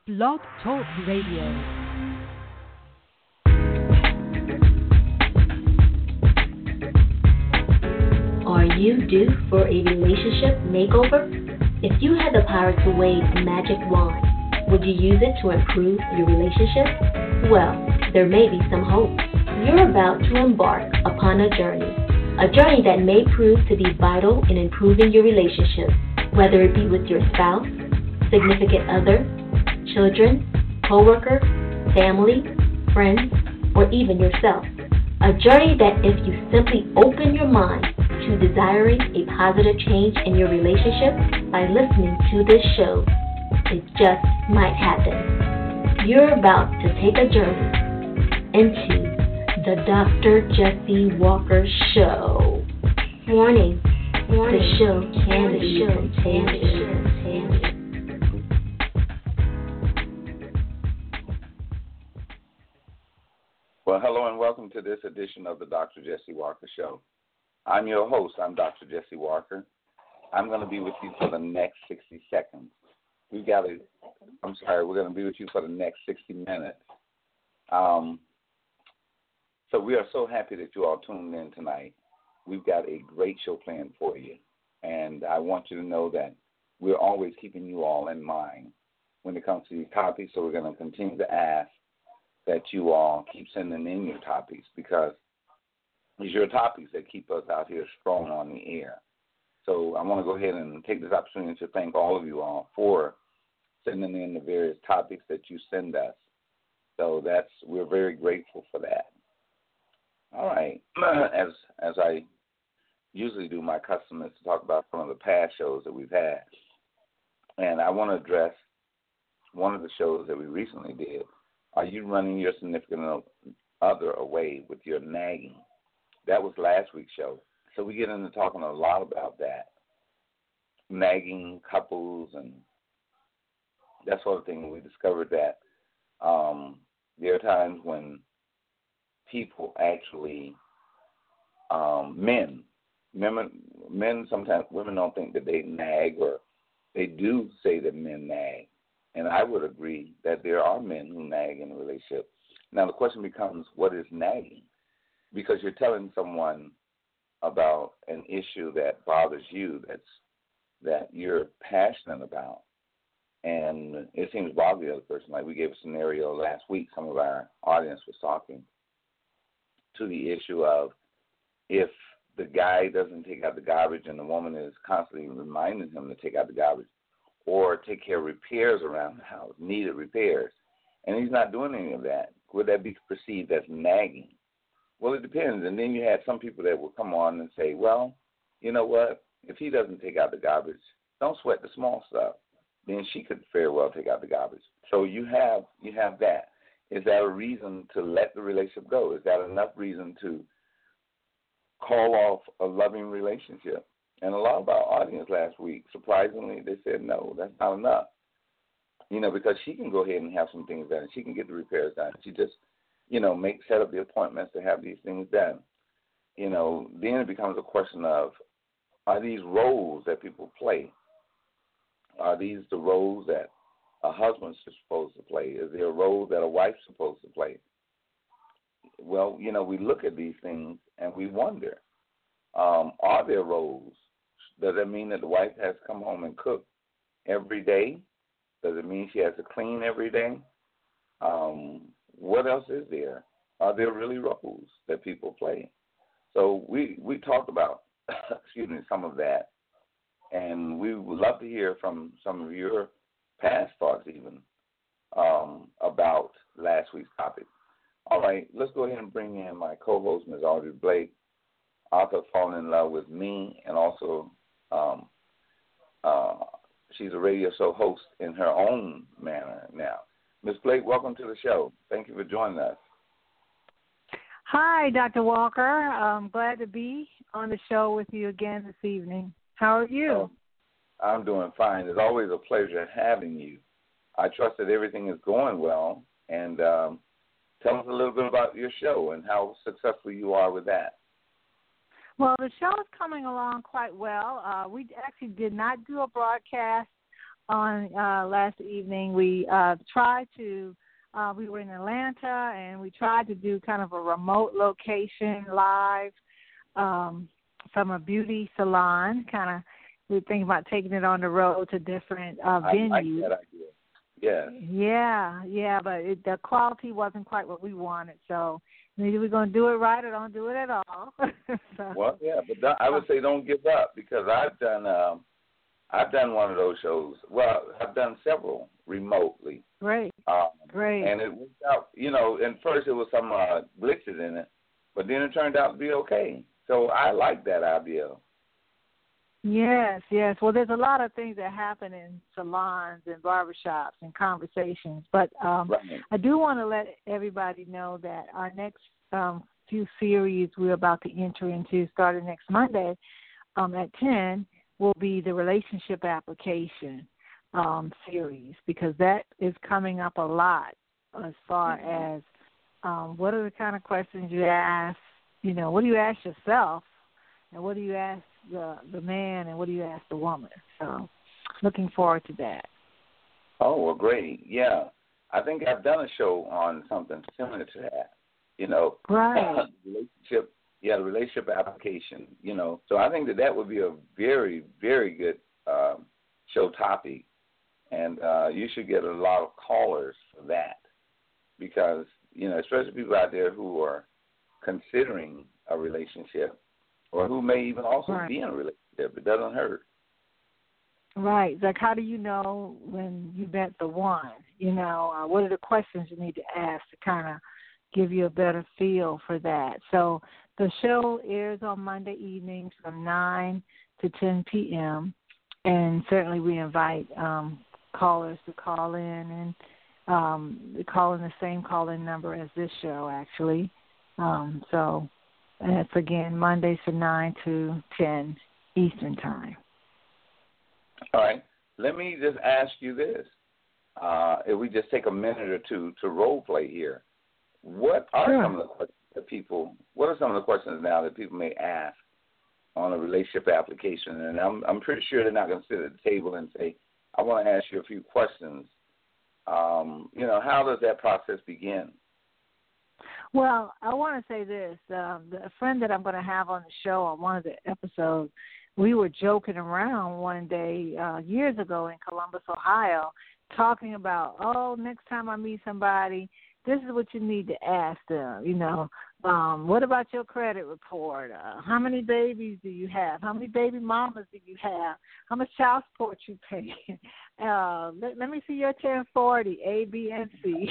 Blog Talk Radio. Are you due for a relationship makeover? If you had the power to wave a magic wand, would you use it to improve your relationship? Well, there may be some hope. You're about to embark upon a journey that may prove to be vital in improving your relationship, whether it be with your spouse, significant other, children, co-worker, family, friends, or even yourself. A journey that if you simply open your mind to desiring a positive change in your relationship by listening to this show, it just might happen. You're about to take a journey into the Dr. Jesse Walker Show. Warning, the show can be contagious. Well, hello and welcome to this edition of the Dr. Jesse Walker Show. I'm your host. I'm Dr. Jesse Walker. I'm going to be with you for the next 60 seconds. We're going to be with you for the next 60 minutes. So we are so happy that you all tuned in tonight. We've got a great show planned for you. And I want you to know that we're always keeping you all in mind when it comes to these topics. So we're going to continue to ask that you all keep sending in your topics, because it's your topics that keep us out here strong on the air. So I want to go ahead and take this opportunity to thank all of you all for sending in the various topics that you send us. So we're very grateful for that. All right. As I usually do, my custom is to talk about some of the past shows that we've had. And I want to address one of the shows that we recently did. Are you running your significant other away with your nagging? That was last week's show. So we get into talking a lot about that. Nagging couples and that sort of thing. We discovered that there are times when people actually, men sometimes, women don't think that they nag, or they do say that men nag. And I would agree that there are men who nag in a relationship. Now the question becomes, what is nagging? Because you're telling someone about an issue that bothers you, that you're passionate about, and it seems to bother the other person. Like we gave a scenario last week, some of our audience was talking to the issue of if the guy doesn't take out the garbage and the woman is constantly reminding him to take out the garbage or take care of repairs around the house, needed repairs, and he's not doing any of that, would that be perceived as nagging? Well, it depends. And then you had some people that will come on and say, well, you know what, if he doesn't take out the garbage, don't sweat the small stuff. Then she could very well take out the garbage. So you have that. Is that a reason to let the relationship go? Is that enough reason to call off a loving relationship? And a lot of our audience last week, surprisingly, they said, no, that's not enough. Because she can go ahead and have some things done. She can get the repairs done. She just, set up the appointments to have these things done. Then it becomes a question of, are these roles that people play? Are these the roles that a husband's supposed to play? Is there a role that a wife's supposed to play? Well, we look at these things and we wonder, are there roles? Does that mean that the wife has to come home and cook every day? Does it mean she has to clean every day? What else is there? Are there really roles that people play? So we talked about, some of that, and we would love to hear from some of your past thoughts even about last week's topic. All right, let's go ahead and bring in my co-host, Ms. Audrey Blake, author of Falling in Love with Me, and also she's a radio show host in her own manner now. Ms. Blake, welcome to the show. Thank you for joining us. Hi, Dr. Walker. I'm glad to be on the show with you again this evening. How are you? Oh, I'm doing fine. It's always a pleasure having you. I trust that everything is going well, and tell us a little bit about your show and how successful you are with that. Well, the show is coming along quite well. We actually did not do a broadcast on last evening. We tried to. We were in Atlanta, and we tried to do kind of a remote location live from a beauty salon. Kind of, we were thinking about taking it on the road to different venues. I like that idea. Yeah, but the quality wasn't quite what we wanted. So maybe we're going to do it right or don't do it at all. So, well, yeah, but I would say don't give up, because I've done one of those shows. Well, I've done several remotely. Great. Great. And it worked out. And first it was some glitches in it, but then it turned out to be okay. So I like that idea. Yes. Well, there's a lot of things that happen in salons and barbershops and conversations, but right. I do want to let everybody know that our next few series we're about to enter into, starting next Monday at 10, will be the relationship application series, because that is coming up a lot as far as what are the kind of questions you ask, what do you ask yourself, and what do you ask the man, and what do you ask the woman. So looking forward to that. Oh, well, great. Yeah. I think I've done a show on something similar to that, Right. the relationship application, So I think that would be a very, very good show topic, and you should get a lot of callers for that, because, especially people out there who are considering a relationship, or who may even also be in a relationship. It doesn't hurt. Right. Like, how do you know when you met the one? What are the questions you need to ask to kind of give you a better feel for that? So the show airs on Monday evenings from 9 to 10 p.m., and certainly we invite callers to call in, and call in the same call-in number as this show, actually. And it's, again, Mondays from 9 to 10 Eastern Time. All right. Let me just ask you this. If we just take a minute or two to role play here, what are some of the questions that what are some of the questions now that people may ask on a relationship application? And I'm pretty sure they're not going to sit at the table and say, I want to ask you a few questions. How does that process begin? Well, I want to say this. A friend that I'm going to have on the show on one of the episodes, we were joking around one day years ago in Columbus, Ohio, talking about, next time I meet somebody, this is what you need to ask them, what about your credit report? How many babies do you have? How many baby mamas do you have? How much child support you pay? Let me see your 1040, A, B, and C.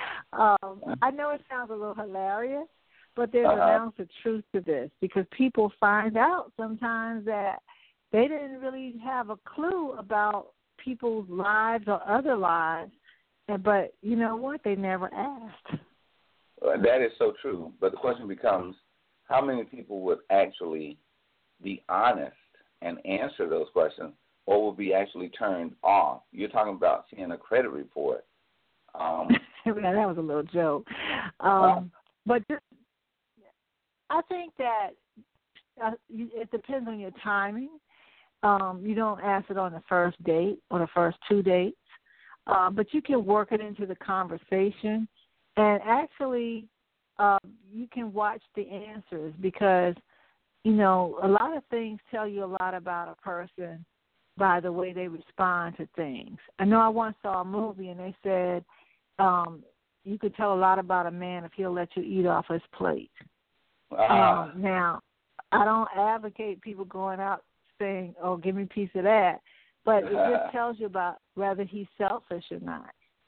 I know it sounds a little hilarious, but there's an ounce of truth to this, because people find out sometimes that they didn't really have a clue about people's lives or other lives, but you know what? They never asked. That is so true. But the question becomes, how many people would actually be honest and answer those questions, or will be actually turned off? You're talking about seeing a credit report. Yeah, that was a little joke. But I think that it depends on your timing. You don't ask it on the first date or the first 2 dates, but you can work it into the conversation. And actually, you can watch the answers, because, a lot of things tell you a lot about a person by the way they respond to things. I know I once saw a movie, and they said you could tell a lot about a man if he'll let you eat off his plate. Now, I don't advocate people going out saying, give me a piece of that, but it just tells you about whether he's selfish or not.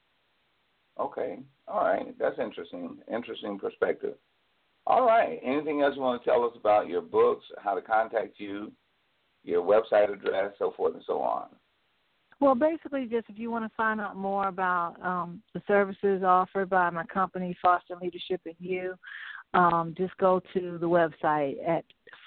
Okay. All right. That's interesting. Interesting perspective. All right. Anything else you want to tell us about your books, how to contact you, your website address, so forth and so on? Well, basically, just if you want to find out more about the services offered by my company, Fostering Leadership in You, just go to the website at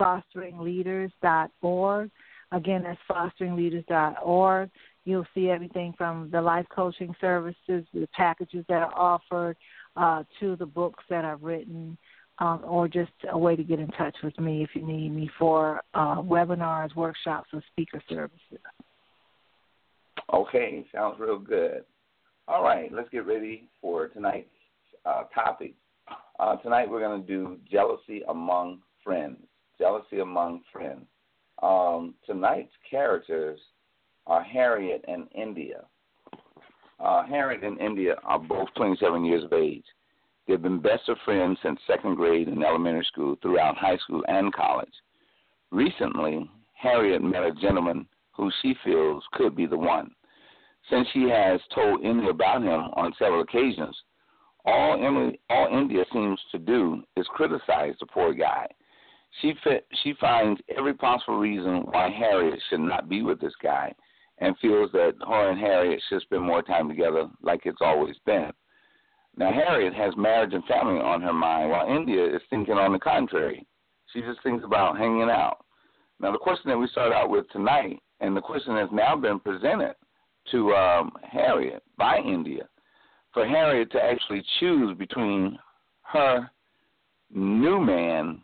fosteringleaders.org. Again, that's fosteringleaders.org. You'll see everything from the life coaching services, the packages that are offered, to the books that I've written, or just a way to get in touch with me if you need me for webinars, workshops, or speaker services. Okay, sounds real good. All right, let's get ready for tonight's topic. Tonight we're going to do jealousy among friends. Jealousy among friends. Tonight's characters are Harriet and India. Harriet and India are both 27 years of age. They've been best of friends since second grade in elementary school, throughout high school and college. Recently, Harriet met a gentleman who she feels could be the one. Since she has told India about him on several occasions, all India seems to do is criticize the poor guy. She finds every possible reason why Harriet should not be with this guy, and feels that her and Harriet should spend more time together like it's always been. Now, Harriet has marriage and family on her mind, while India is thinking on the contrary. She just thinks about hanging out. Now, the question that we start out with tonight, and the question has now been presented to Harriet by India, for Harriet to actually choose between her and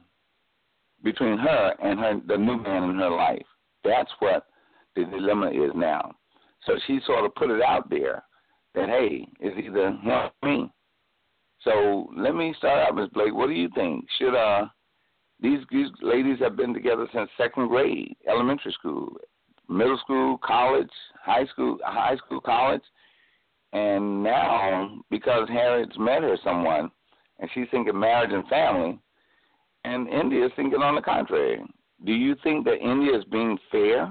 the new man in her life. That's what the dilemma is now. So she sort of put it out there that, hey, it's either him or me. So let me start out, Ms. Blake. What do you think? Should these ladies have been together since second grade, elementary school, middle school, college, high school, college, and now because Harriet's met her someone and she's thinking marriage and family, and India is thinking on the contrary. Do you think that India is being fair?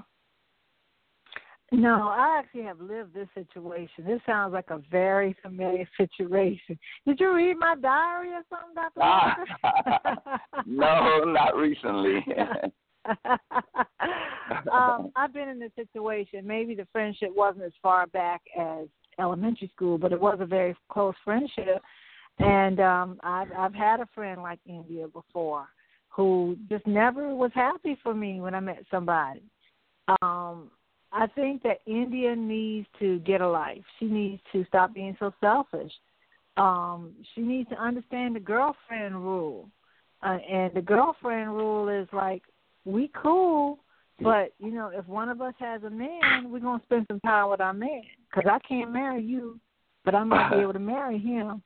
No, I actually have lived this situation. This sounds like a very familiar situation. Did you read my diary or something, Dr. Walker? No, not recently. I've been in this situation. Maybe the friendship wasn't as far back as elementary school, but it was a very close friendship. And I've had a friend like India before who just never was happy for me when I met somebody. I think that India needs to get a life. She needs to stop being so selfish. She needs to understand the girlfriend rule. And the girlfriend rule is like, we cool, but, you know, if one of us has a man, we're going to spend some time with our man. Because I can't marry you, but I might be able to marry him.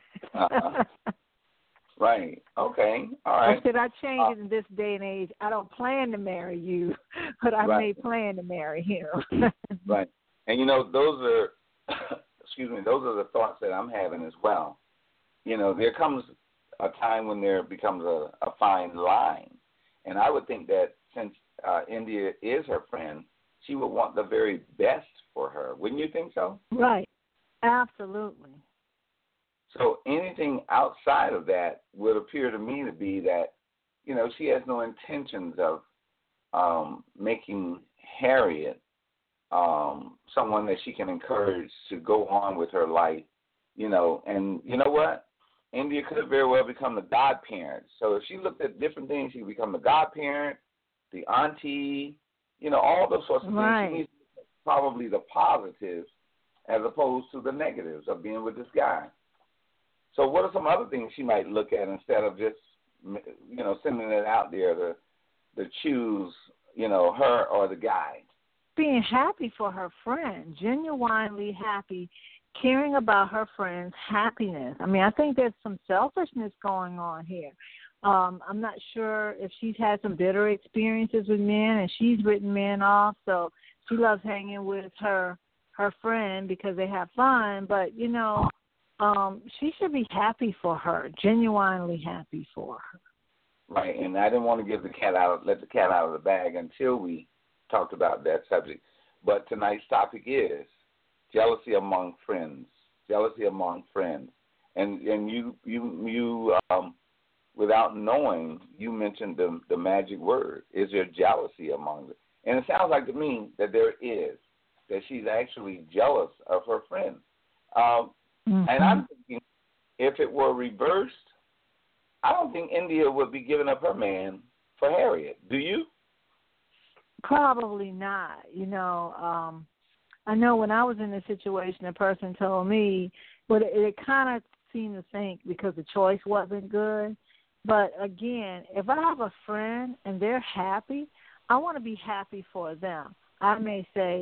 Right. Okay. All right. I said I change it in this day and age. I don't plan to marry you, but I may plan to marry him. Right. And, you know, those are the thoughts that I'm having as well. You know, there comes a time when there becomes a fine line. And I would think that since India is her friend, she would want the very best for her. Wouldn't you think so? Right. Absolutely. So anything outside of that would appear to me to be that, you know, she has no intentions of making Harriet someone that she can encourage to go on with her life, you know. And you know what? India could very well become the godparent. So if she looked at different things, she could become the godparent, the auntie, you know, all those sorts of right. things. She needs probably the positives as opposed to the negatives of being with this guy. So what are some other things she might look at instead of just, you know, sending it out there to choose, you know, her or the guy? Being happy for her friend, genuinely happy, caring about her friend's happiness. I mean, I think there's some selfishness going on here. I'm not sure if she's had some bitter experiences with men and she's written men off, so she loves hanging with her friend because they have fun, but, you know, she should be happy for her, genuinely happy for her. Right, and I didn't want to let the cat out of the bag until we talked about that subject. But tonight's topic is jealousy among friends. Jealousy among friends, and you without knowing, you mentioned the magic word. Is there jealousy among them? And it sounds like to me that there is. That she's actually jealous of her friends. And I'm thinking, if it were reversed, I don't think India would be giving up her man for Harriet. Do you? Probably not. You know, I know when I was in this situation, a person told me, but it kind of seemed to think because the choice wasn't good. But again, if I have a friend and they're happy, I want to be happy for them. I may say,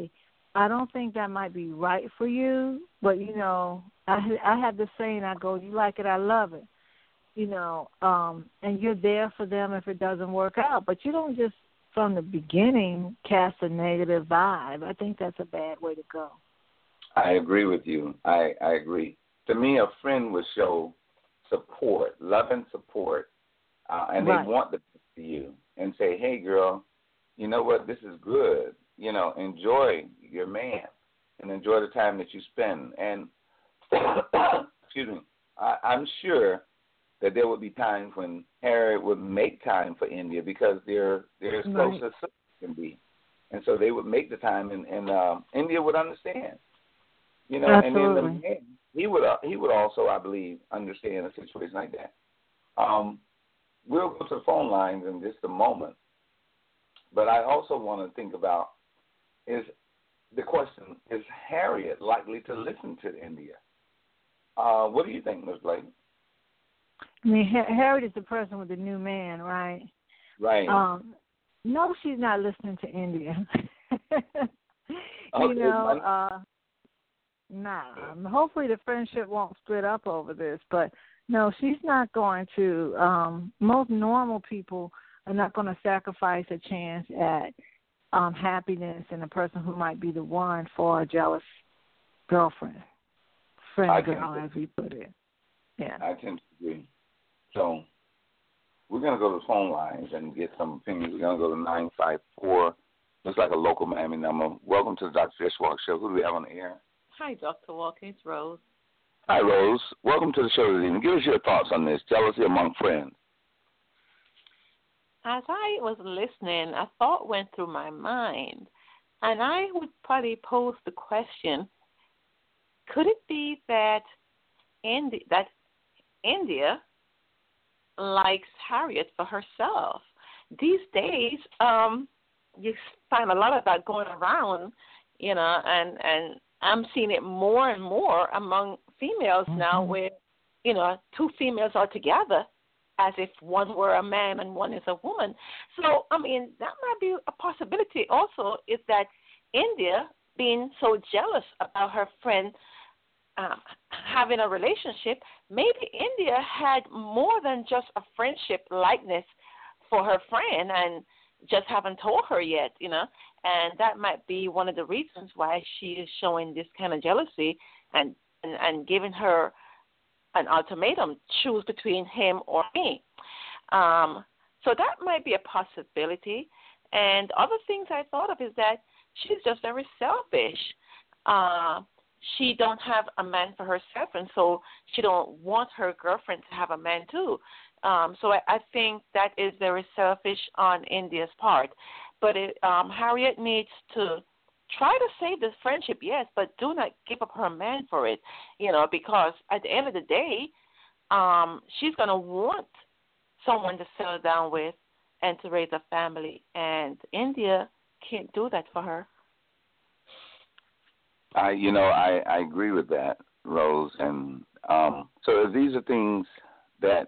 I don't think that might be right for you, but, you know, I have this saying, I go, you like it, I love it, you know, and you're there for them if it doesn't work out. But you don't just, from the beginning, cast a negative vibe. I think that's a bad way to go. I agree with you. I agree. To me, a friend would show support, love and support, and Right. they want the best for you and say, hey, girl, you know what, this is good. You know, enjoy your man and enjoy the time that you spend. And, excuse me, I'm sure that there would be times when Harriet would make time for India because they're as close as sisters can be. And so they would make the time, and India would understand. You know, Absolutely. and then the man, he would also, I believe, understand a situation like that. We'll go to the phone lines in just a moment, but I also want to think about is Harriet likely to listen to India? What do you think, Ms. Blake? I mean, Harriet is the person with the new man, right? Right. No, she's not listening to India. Okay, you know, hopefully the friendship won't split up over this, but no, she's not going to. Most normal people are not going to sacrifice a chance at happiness in a person who might be the one for a jealous girlfriend, friend girl, as we put it. Yeah, I tend to agree. So we're going to go to the phone lines and get some opinions. We're going to go to 954. Looks like a local Miami number. Welcome to the Dr. Jesse Walker Show. Who do we have on the air? Hi, Dr. Walker. It's Rose. Hi, Rose. Welcome to the show this evening. Give us your thoughts on this, jealousy among friends. As I was listening, a thought went through my mind, and I would probably pose the question, could it be that India likes Harriet for herself? These days, you find a lot of that going around, you know, and I'm seeing it more and more among females now where, you know, two females are together as if one were a man and one is a woman. So, I mean, that might be a possibility also, is that India, being so jealous about her friend having a relationship, maybe India had more than just a friendship likeness for her friend and just haven't told her yet, you know, and that might be one of the reasons why she is showing this kind of jealousy and giving her an ultimatum, choose between him or me. So that might be a possibility. And other things I thought of is that she's just very selfish. She don't have a man for herself, and so she don't want her girlfriend to have a man too. So I think that is very selfish on India's part. But Harriet needs to try to save this friendship, yes, but do not give up her man for it, you know, because at the end of the day, she's going to want someone to settle down with and to raise a family, and India can't do that for her. I agree with that, Rose. And so these are things that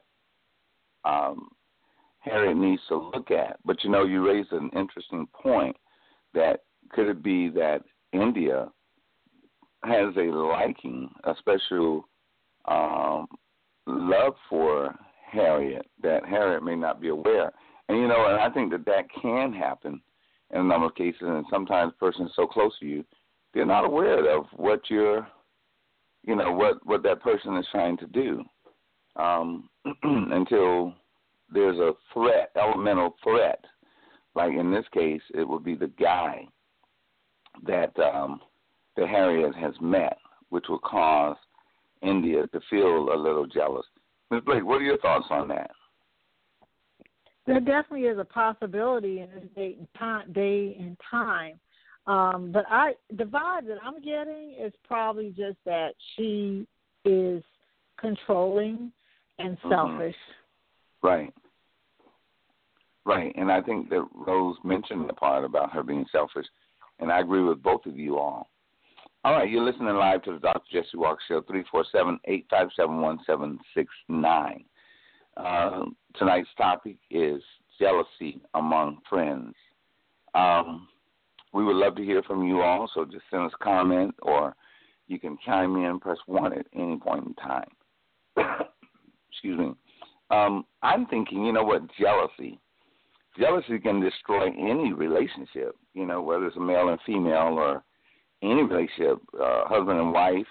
Harriet needs to look at. But, you know, you raised an interesting point that could it be that India has a liking, a special love for Harriet that Harriet may not be aware. And, you know, and I think that can happen in a number of cases, and sometimes persons so close to you, they're not aware of what you're, you know, what that person is trying to do until there's a threat, elemental threat. Like in this case, it would be the guy that Harriet has met, which will cause India to feel a little jealous. Ms. Blake, what are your thoughts on that? There definitely is a possibility in this day and time. But the vibe that I'm getting is probably just that she is controlling and selfish. Right. Right. And I think that Rose mentioned the part about her being selfish, and I agree with both of you all. All right, you're listening live to the Dr. Jesse Walker Show, 347-857-1769. Tonight's topic is jealousy among friends. We would love to hear from you all, so just send us a comment, or you can chime in, press 1 at any point in time. Excuse me. I'm thinking, jealousy. Jealousy can destroy any relationship, whether it's a male and female or any relationship, husband and wife,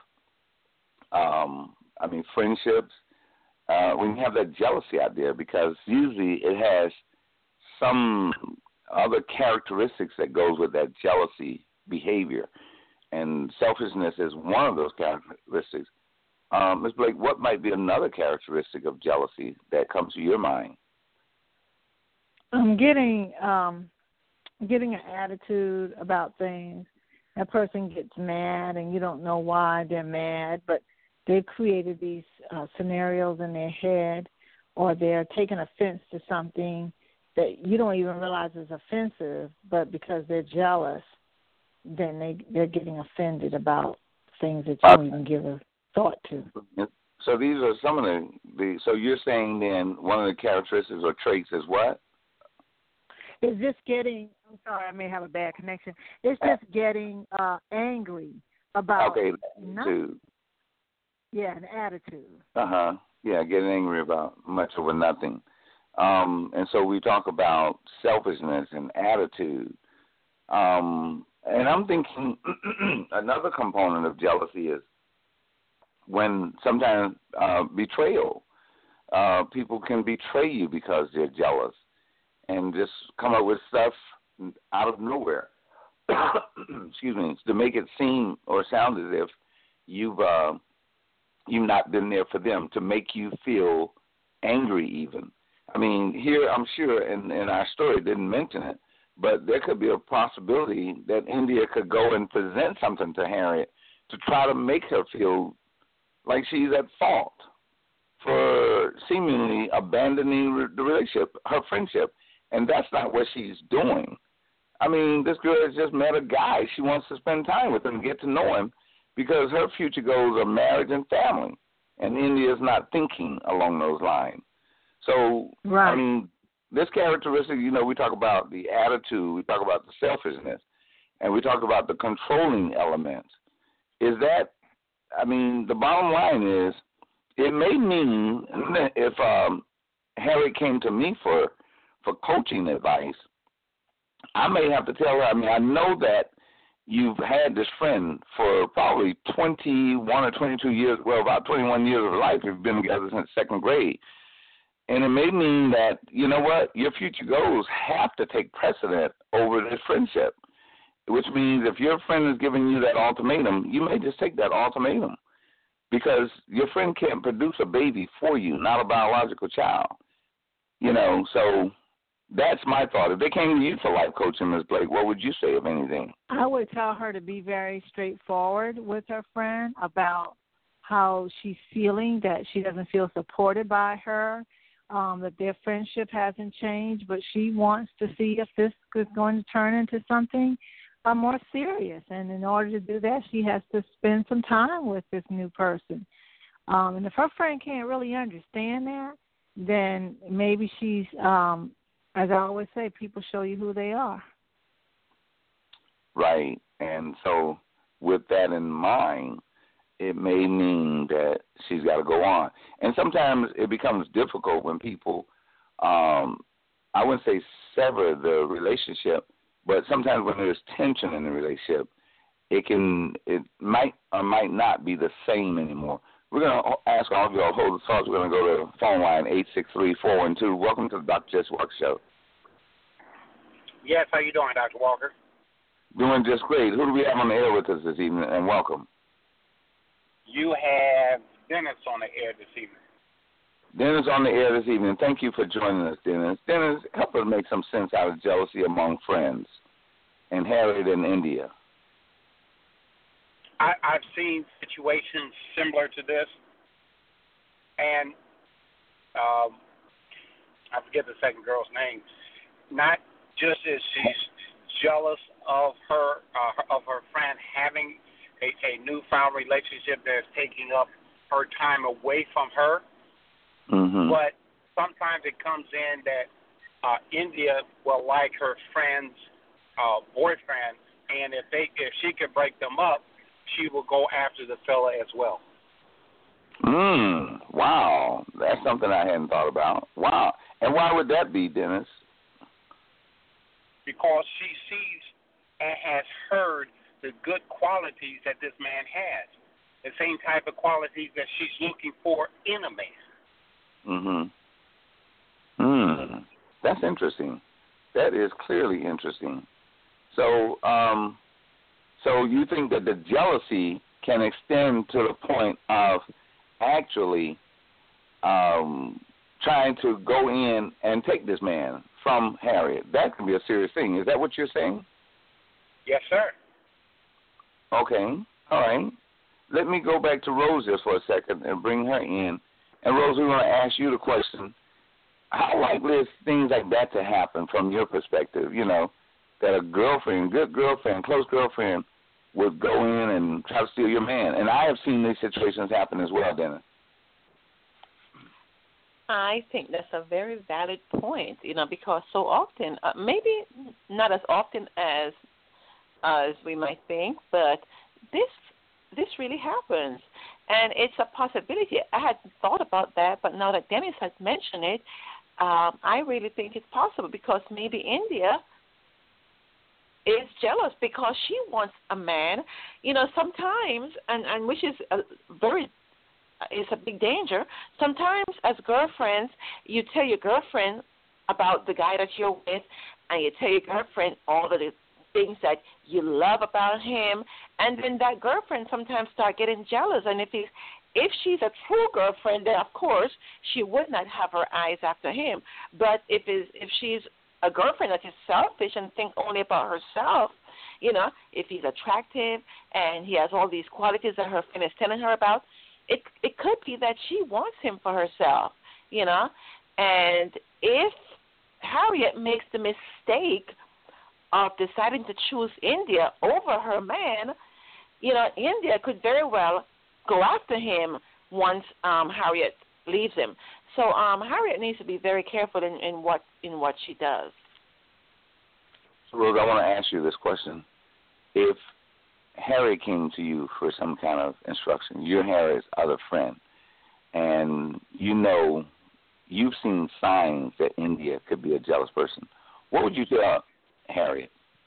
friendships. When you have that jealousy out there, because usually it has some other characteristics that goes with that jealousy behavior, and selfishness is one of those characteristics. Ms. Blake, what might be another characteristic of jealousy that comes to your mind? Getting an attitude about things. That person gets mad, and you don't know why they're mad, but they've created these scenarios in their head, or they're taking offense to something that you don't even realize is offensive, but because they're jealous, then they're getting offended about things that you don't even give a thought to. So these are some of the so you're saying then one of the characteristics or traits is what? It's just getting, I'm sorry, I may have a bad connection. It's just getting angry about nothing. Yeah, an attitude. Yeah, getting angry about much over nothing. And so we talk about selfishness and attitude. And I'm thinking another component of jealousy is when sometimes betrayal. People can betray you because they're jealous and just come up with stuff out of nowhere. Excuse me, to make it seem or sound as if you've not been there for them, to make you feel angry even. I mean, here I'm sure in our story it didn't mention it, but there could be a possibility that India could go and present something to Harriet to try to make her feel like she's at fault for seemingly abandoning the relationship, her friendship, and that's not what she's doing. I mean, this girl has just met a guy. She wants to spend time with him and get to know him because her future goals are marriage and family, and India is not thinking along those lines. So, right. I mean, this characteristic, we talk about the attitude, we talk about the selfishness, and we talk about the controlling elements. Is that, the bottom line is, it may mean if Harriet came to me for coaching advice, I may have to tell her, I know that you've had this friend for probably 21 or 22 years, about 21 years of life. You've been together since second grade. And it may mean that, your future goals have to take precedent over this friendship, which means if your friend is giving you that ultimatum, you may just take that ultimatum because your friend can't produce a baby for you, not a biological child. So that's my thought. If they came to you for life coaching, Ms. Blake, what would you say, if anything? I would tell her to be very straightforward with her friend about how she's feeling, that she doesn't feel supported by her, that their friendship hasn't changed, but she wants to see if this is going to turn into something more serious. And in order to do that, she has to spend some time with this new person. And if her friend can't really understand that, then maybe she's, as I always say, people show you who they are. Right. And so with that in mind, it may mean that she's got to go on. And sometimes it becomes difficult when people, I wouldn't say sever the relationship, but sometimes when there's tension in the relationship, it might or might not be the same anymore. We're going to ask all of you to hold the thoughts. We're going to go to the phone line, 863-412. Welcome to the Dr. Jesse Walker Show. Yes, how you doing, Dr. Walker? Doing just great. Who do we have on the air with us this evening, and welcome? You have Dennis on the air this evening. Dennis on the air this evening. Thank you for joining us, Dennis. Dennis, help us make some sense out of jealousy among friends and Harriet in India. I've seen situations similar to this, and I forget the second girl's name. Not just as she's jealous of her friend having a newfound relationship that's taking up her time away from her, but sometimes it comes in that India will like her friend's boyfriend and if she could break them up, she will go after the fella as well. Wow. That's something I hadn't thought about. Wow. And why would that be, Dennis? Because she sees and has heard the good qualities that this man has. The same type of qualities that she's looking for in a man. That's interesting. That is clearly interesting. So, so you think that the jealousy can extend to the point of actually trying to go in and take this man from Harriet? That can be a serious thing. Is that what you're saying? Yes, sir. Okay. All right. Let me go back to Rose just for a second and bring her in. And, Rose, we want to ask you the question, how likely is things like that to happen from your perspective, you know, that a girlfriend, good girlfriend, close girlfriend, would go in and try to steal your man? And I have seen these situations happen as well, Dennis. I think that's a very valid point, you know, because so often, maybe not as often as we might think, but this really happens. And it's a possibility. I hadn't thought about that, but now that Dennis has mentioned it, I really think it's possible because maybe India is jealous because she wants a man, you know, sometimes, and which is it's a big danger. Sometimes as girlfriends, you tell your girlfriend about the guy that you're with, and you tell your girlfriend all of the things that you love about him, and then that girlfriend sometimes start getting jealous. And if she's a true girlfriend, then of course she would not have her eyes after him. But if she's a girlfriend that is selfish and thinks only about herself, you know, if he's attractive and he has all these qualities that her friend is telling her about, it could be that she wants him for herself, you know. And if Harriet makes the mistake of deciding to choose India over her man, you know, India could very well go after him once Harriet leaves him. So Harriet needs to be very careful in what she does. So, Rose, I want to ask you this question. If Harriet came to you for some kind of instruction, you're Harriet's other friend, and you know you've seen signs that India could be a jealous person, what would you tell Harriet?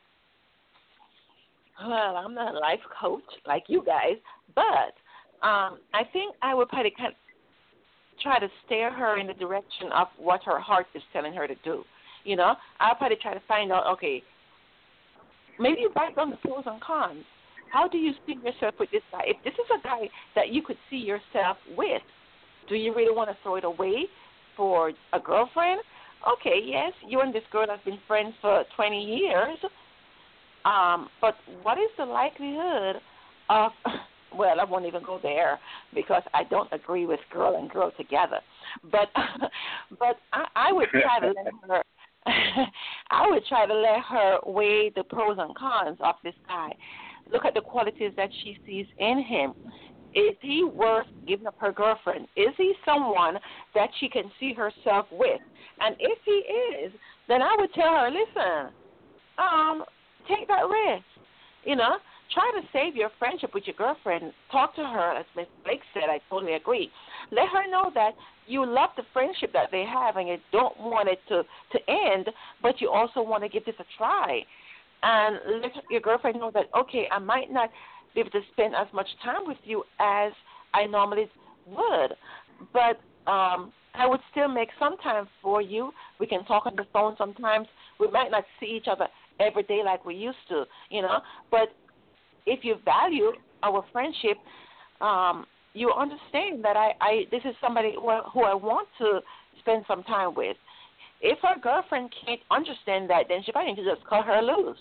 Well, I'm not a life coach like you guys, but I think I would probably kind of try to steer her in the direction of what her heart is telling her to do. You know, I'll probably try to find out, okay, maybe write down the pros and cons. How do you see yourself with this guy? If this is a guy that you could see yourself with, do you really want to throw it away for a girlfriend? Okay, yes, you and this girl have been friends for 20 years, but what is the likelihood of, well, I won't even go there because I don't agree with girl and girl together, but I would try to let her, I would try to let her weigh the pros and cons of this guy. Look at the qualities that she sees in him. Is he worth giving up her girlfriend? Is he someone that she can see herself with? And if he is, then I would tell her, listen, take that risk. You know, try to save your friendship with your girlfriend. Talk to her, as Ms. Blake said. I totally agree. Let her know that you love the friendship that they have and you don't want it to end, but you also want to give this a try. And let your girlfriend know that, okay, I might not be able to spend as much time with you as I normally would, but I would still make some time for you. We can talk on the phone sometimes. We might not see each other every day like we used to, you know, but if you value our friendship, you understand that this is somebody who I want to spend some time with. If her girlfriend can't understand that, then she probably needs to just cut her loose.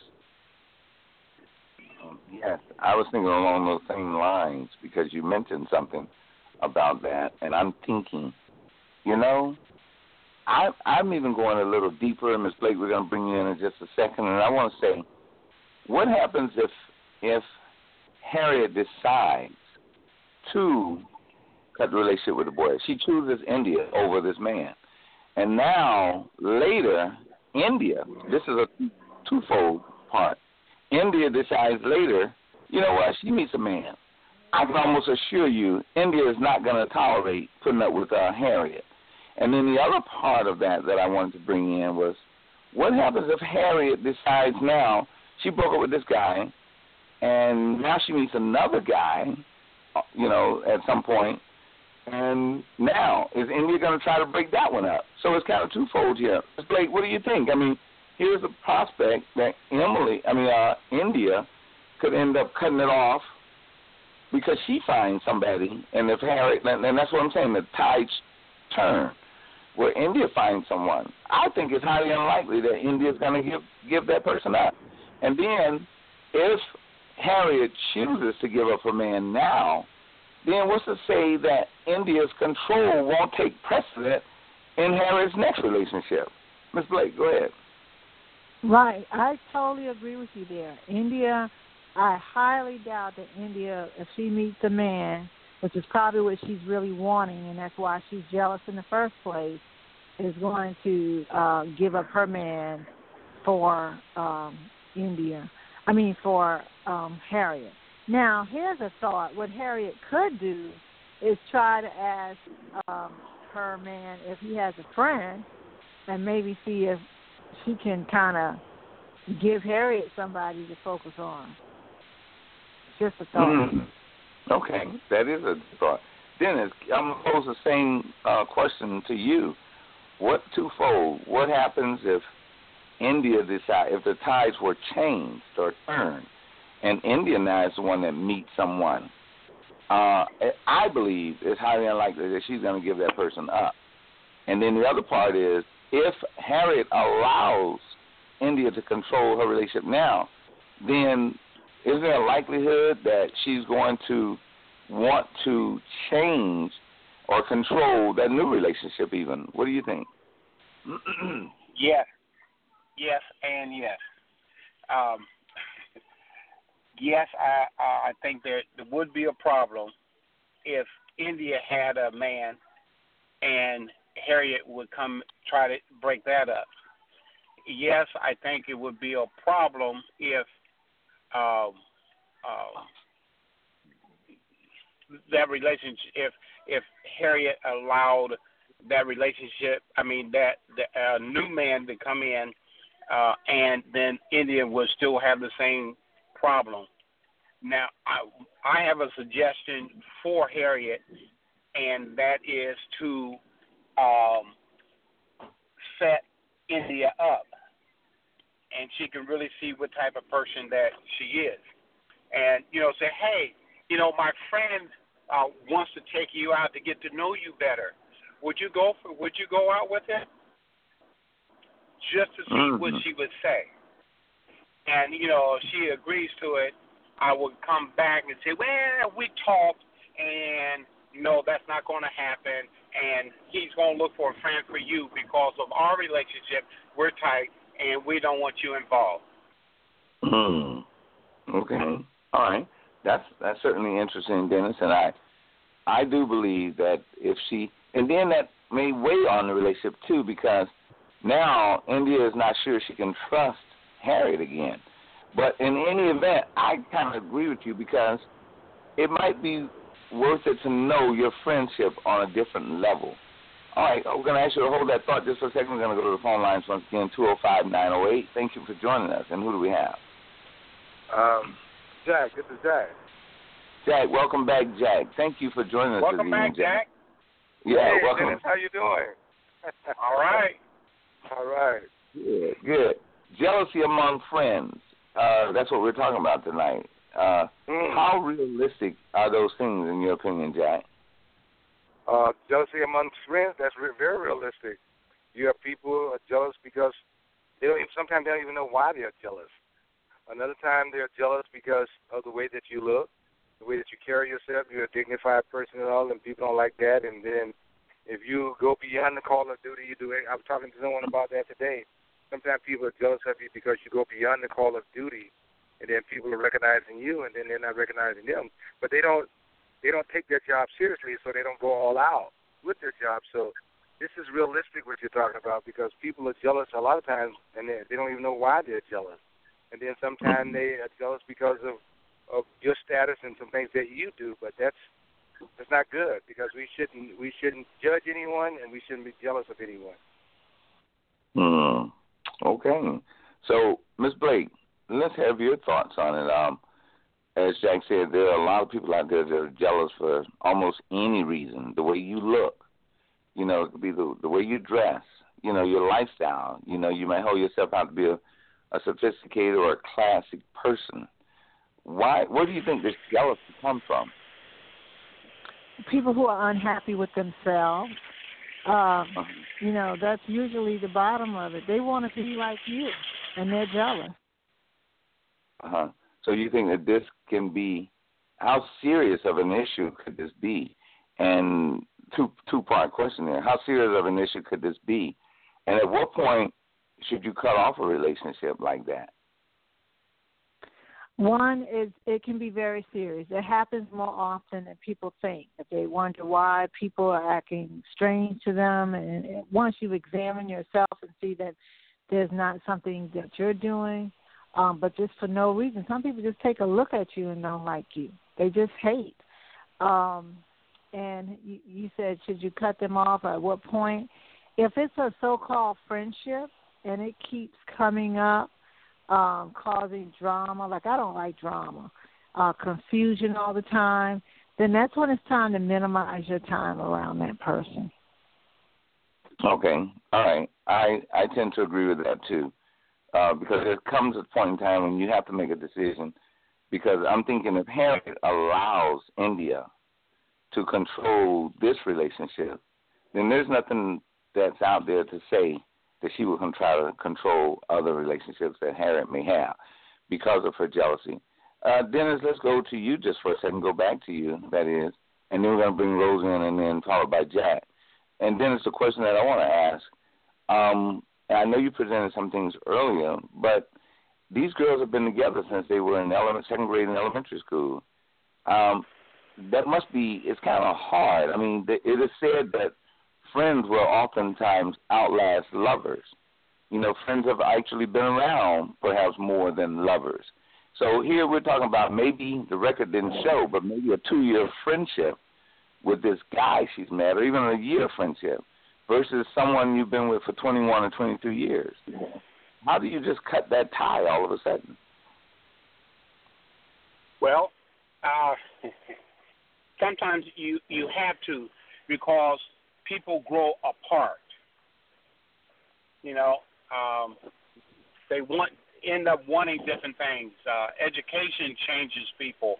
Yes, I was thinking along those same lines because you mentioned something about that, and I'm thinking, you know, I'm even going a little deeper, and Ms. Blake, we're going to bring you in just a second, and I want to say, what happens if Harriet decides to cut the relationship with the boy? She chooses India over this man, and now later, India, this is a twofold part. India decides later, you know what, she meets a man. I can almost assure you India is not going to tolerate putting up with Harriet. And then the other part of that I wanted to bring in was, what happens if Harriet decides now, she broke up with this guy, and now she meets another guy, you know, at some point, and now is India going to try to break that one up? So it's kind of twofold here. Blake, what do you think? I mean, here's a prospect that India could end up cutting it off because she finds somebody, and if Harriet, and that's what I'm saying, the tides turn, where India finds someone. I think it's highly unlikely that India is going to give that person up. And then if Harriet chooses to give up her man now, then what's to say that India's control won't take precedent in Harriet's next relationship? Ms. Blake, go ahead. Right. I totally agree with you there. India, I highly doubt that India, if she meets a man, which is probably what she's really wanting, and that's why she's jealous in the first place, is going to give up her man for Harriet. Now, here's a thought. What Harriet could do is try to ask her man if he has a friend and maybe see if she can kind of give Harriet somebody to focus on. Just a thought. Mm-hmm. Okay, that is a thought. Dennis, I'm going to pose the same question to you. What twofold? What happens if India if the tides were changed or turned, and India now is the one that meets someone? I believe it's highly unlikely that she's going to give that person up. And then the other part is, if Harriet allows India to control her relationship now, then is there a likelihood that she's going to want to change or control that new relationship even? What do you think? Yes. Yes and yes. Yes, I think there would be a problem if India had a man and Harriet would come try to break that up. Yes, I think it would be a problem if that relationship, if Harriet allowed that relationship, that new man to come in, and then India would still have the same problem. Now, I have a suggestion for Harriet, and that is to set India up, and she can really see what type of person that she is. And, say, hey, my friend wants to take you out to get to know you better. Would you go out with him? Just to see what she would say. And, if she agrees to it, I would come back and say, well, we talked, and no, that's not going to happen, and he's going to look for a friend for you because of our relationship. We're tight, and we don't want you involved. Okay. All right. That's certainly interesting, Dennis, and I do believe that if she, and then that may weigh on the relationship too, because now India is not sure she can trust Harriet again. But in any event, I kind of agree with you, because it might be worth it to know your friendship on a different level. All right, we're going to ask you to hold that thought just for a second. We're going to go to the phone lines once again, 205-908. Thank you for joining us. And who do we have? Jack, this is Jack. Jack, welcome back, Jack. Thank you for joining us. Welcome back, Jack. Yeah, hey, welcome. Dennis, how you doing? All right. All right. Good. Jealousy among friends. That's what we're talking about tonight. How realistic are those things, in your opinion, Jack? Jealousy among friends, that's very realistic. You have people who are jealous because sometimes they don't even know why they're jealous. Another time they're jealous because of the way that you look, the way that you carry yourself. You're a dignified person and all, and people don't like that. And then if you go beyond the call of duty, you do it. I was talking to someone about that today. Sometimes people are jealous of you because you go beyond the call of duty, and then people are recognizing you, and then they're not recognizing them. But they don't take their job seriously, so they don't go all out with their job. So this is realistic what you're talking about, because people are jealous a lot of times, and they don't even know why they're jealous. and then sometimes they are jealous because of your status and some things that you do. But that's not good, because we shouldn't judge anyone, and we shouldn't be jealous of anyone. Okay. So, Ms. Blake, let's have your thoughts on it. As Jack said, there are a lot of people out there that are jealous for almost any reason. The way you look, it could be the way you dress, your lifestyle. You might hold yourself out to be a sophisticated or a classic person. Where do you think this jealousy comes from? People who are unhappy with themselves. That's usually the bottom of it. They want to be like you, and they're jealous. So you think that this can be, how serious of an issue could this be? And two-part question there. How serious of an issue could this be? And at what point should you cut off a relationship like that? One is, it can be very serious. It happens more often than people think. If they wonder why people are acting strange to them, and once you examine yourself and see that there's not something that you're doing, but just for no reason. Some people just take a look at you and don't like you. They just hate. And you said, should you cut them off? At what point? If it's a so-called friendship and it keeps coming up, causing drama, like I don't like drama, confusion all the time, then that's when it's time to minimize your time around that person. Okay. All right. I tend to agree with that too. Because there comes a point in time when you have to make a decision. Because I'm thinking if Harriet allows India to control this relationship, then there's nothing that's out there to say that she will try to control other relationships that Harriet may have because of her jealousy. Dennis, let's go to you just for a second, go back to you, that is, and then we're going to bring Rose in and then followed by Jack. And Dennis, the question that I want to ask, and I know you presented some things earlier, but these girls have been together since they were in second grade in elementary school. That must be, it's kind of hard. I mean, it is said that friends will oftentimes outlast lovers. Friends have actually been around perhaps more than lovers. So here we're talking about, maybe the record didn't show, but maybe a 2-year friendship with this guy she's met, or even a year friendship, versus someone you've been with for 21 or 22 years. How do you just cut that tie all of a sudden? Well, sometimes you have to, because people grow apart. They end up wanting different things. Education changes people.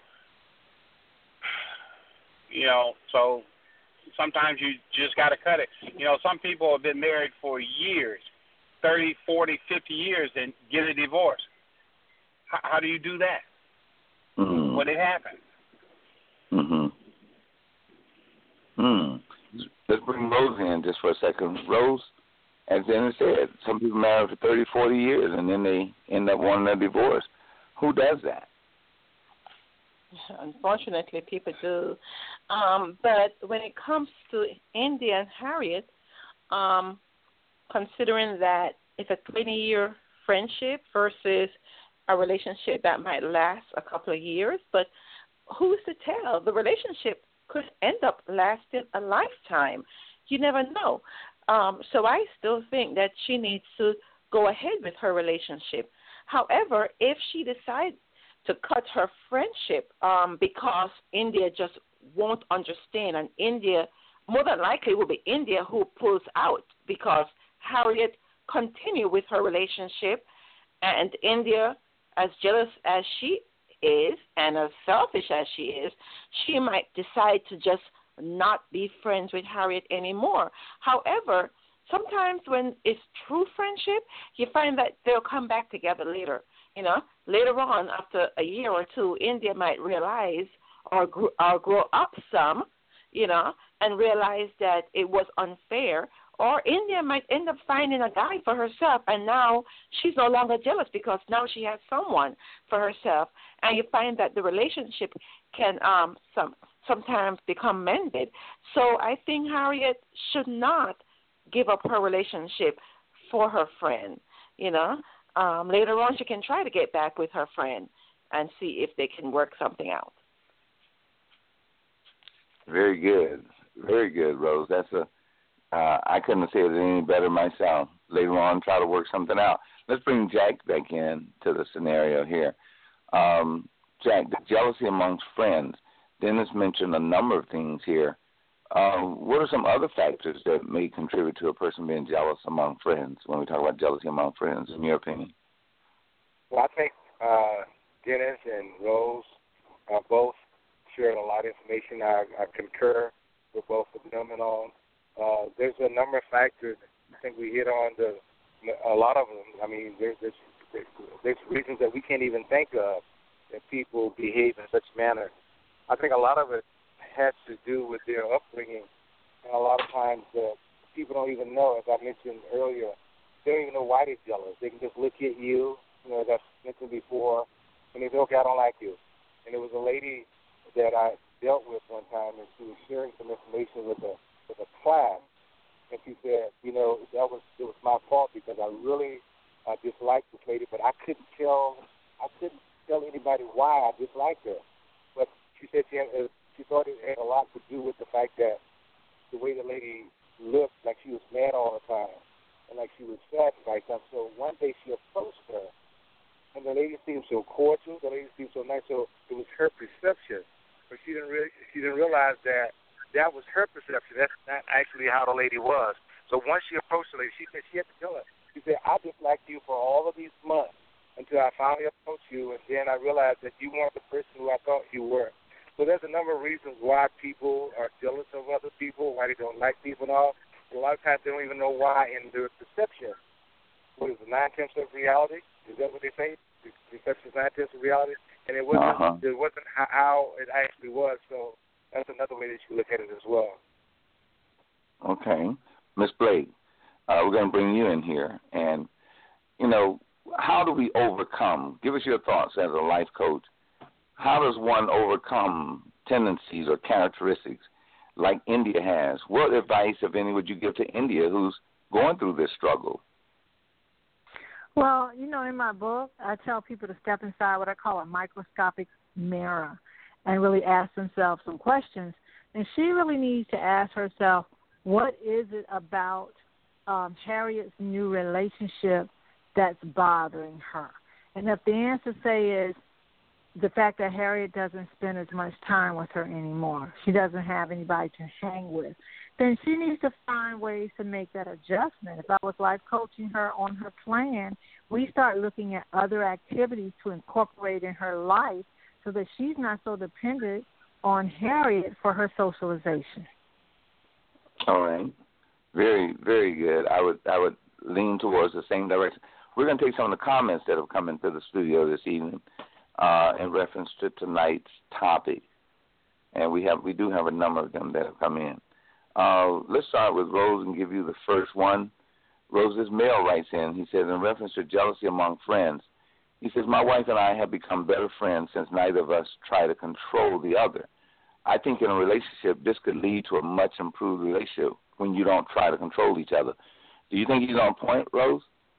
So sometimes you just got to cut it. Some people have been married for years, 30, 40, 50 years, and get a divorce. How do you do that? Mm-hmm. When it happens? Let's bring Rose in just for a second. Rose, as Dennis said, some people marry for 30, 40 years, and then they end up wanting a divorce. Who does that? Unfortunately, people do. But when it comes to India and Harriet, considering that it's a 20-year friendship versus a relationship that might last a couple of years, but who's to tell? The relationship could end up lasting a lifetime. You never know. So I still think that she needs to go ahead with her relationship. However, if she decides to cut her friendship because India just won't understand, and India, more than likely, will be India who pulls out because Harriet continued with her relationship, and India, as jealous as she is and as selfish as she is, she might decide to just not be friends with Harriet anymore. However, sometimes when it's true friendship, you find that they'll come back together later. Later on, after a year or two, India might realize or grow up some, and realize that it was unfair. Or India might end up finding a guy for herself, and now she's no longer jealous because now she has someone for herself. And you find that the relationship can sometimes become mended. So I think Harriet should not give up her relationship for her friend, later on she can try to get back with her friend and see if they can work something out. Very good. Very good, Rose. That's I couldn't have said it any better myself. Later on, try to work something out. Let's bring Jack back in to the scenario here. Jack, the jealousy amongst friends. Dennis mentioned a number of things here. What are some other factors that may contribute to a person being jealous among friends when we talk about jealousy among friends, in your opinion? Well, I think Dennis and Rose both shared a lot of information. I concur with both of them and all. There's a number of factors. I think we hit on a lot of them. I mean, there's reasons that we can't even think of that people behave in such manner. I think a lot of it has to do with their upbringing, and a lot of times people don't even know, as I mentioned earlier, they don't even know why they're jealous. They can just look at you, as I mentioned before, and they say, okay, I don't like you. And there was a lady that I dealt with one time, and she was sharing some information with a class, and she said, it was my fault because I really disliked this lady, but I couldn't tell anybody why I disliked her. But she said she thought it had a lot to do with the fact that the way the lady looked, like she was mad all the time, and like she was sad like that. So one day she approached her, and the lady seemed so cordial, the lady seemed so nice. So it was her perception, but she didn't realize that was her perception. That's not actually how the lady was. So once she approached the lady, she said she had to tell her. She said, I disliked you for all of these months until I finally approached you, and then I realized that you weren't the person who I thought you were. So there's a number of reasons why people are jealous of other people, why they don't like people and all. And a lot of times they don't even know why in their perception. What is it, 9/10 of reality? Is that what they say? Perception is 9/10 of reality? And it wasn't how it actually was. So that's another way that you look at it as well. Okay. Miss Blake, we're going to bring you in here. And, how do we overcome? Give us your thoughts as a life coach. How does one overcome tendencies or characteristics like India has? What advice, if any, would you give to India who's going through this struggle? Well, in my book, I tell people to step inside what I call a microscopic mirror and really ask themselves some questions. And she really needs to ask herself, what is it about Harriet's new relationship that's bothering her? And if the answer, say, is the fact that Harriet doesn't spend as much time with her anymore, she doesn't have anybody to hang with, then she needs to find ways to make that adjustment. If I was life coaching her on her plan, we start looking at other activities to incorporate in her life so that she's not so dependent on Harriet for her socialization. All right. Very, very good. I would lean towards the same direction. We're going to take some of the comments that have come into the studio this evening in reference to tonight's topic, and we do have a number of them that have come in. Let's start with Rose and give you the first one. Rose's mail writes in. He says, in reference to jealousy among friends, he says, my wife and I have become better friends since neither of us try to control the other. I think in a relationship, this could lead to a much improved relationship when you don't try to control each other. Do you think he's on point, Rose?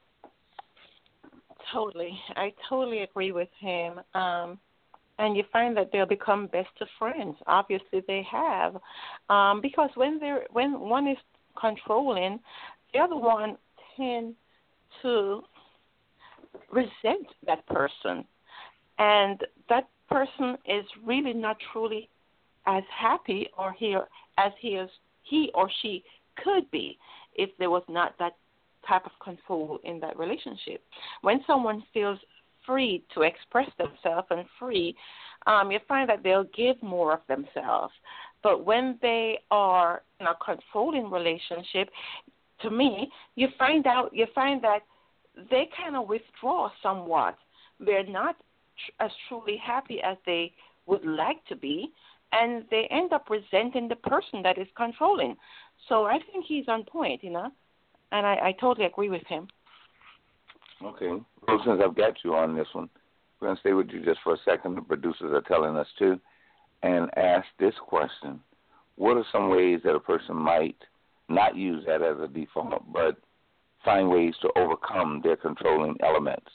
Totally. I totally agree with him. And you find that they'll become best of friends. Obviously, they have, because when one is controlling, the other one tends to resent that person, and that person is really not truly as happy as he or she could be if there was not that type of control in that relationship. When someone feels free to express themselves and free, you find that they'll give more of themselves. But when they are in a controlling relationship, to me, you find that they kind of withdraw somewhat. They're not as truly happy as they would like to be, and they end up resenting the person that is controlling. So I think he's on point, and I totally agree with him. Okay. Well, since I've got you on this one, we're going to stay with you just for a second. The producers are telling us to, and ask this question. What are some ways that a person might not use that as a default, but find ways to overcome their controlling elements.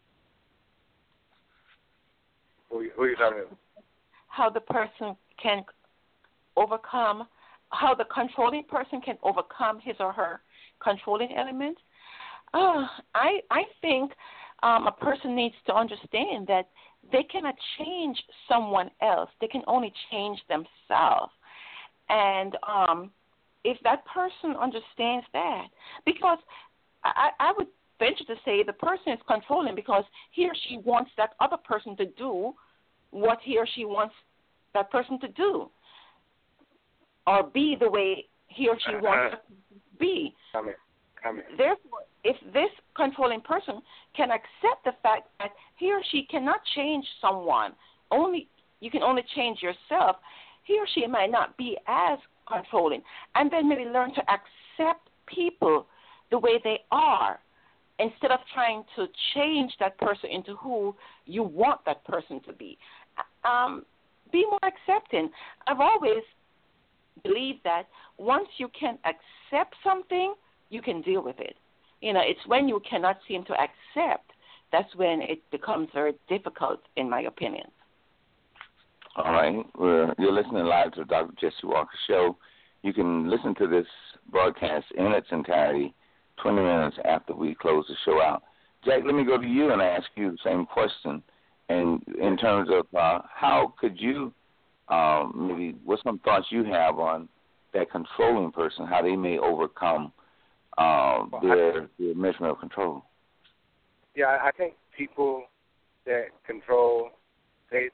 Who are you talking about? How the person can overcome, how the controlling person can overcome his or her controlling element. I think a person needs to understand that they cannot change someone else. They can only change themselves. And if that person understands that, because I would venture to say the person is controlling because he or she wants that other person to do what he or she wants that person to do, or be the way he or she wants to be. Therefore, if this controlling person can accept the fact that he or she cannot change someone, you can only change yourself, he or she might not be as controlling, and then maybe learn to accept people the way they are instead of trying to change that person into who you want that person to be. Be more accepting. I've always believed that once you can accept something, you can deal with it. It's when you cannot seem to accept, that's when it becomes very difficult, in my opinion. All right. You're listening live to Dr. Jesse Walker Show. You can listen to this broadcast in its entirety 20 minutes after we close the show out. Jack, let me go to you and ask you the same question. And in terms of how could you, maybe what some thoughts you have on that controlling person, how they may overcome their measurement of control? Yeah, I think people that control, they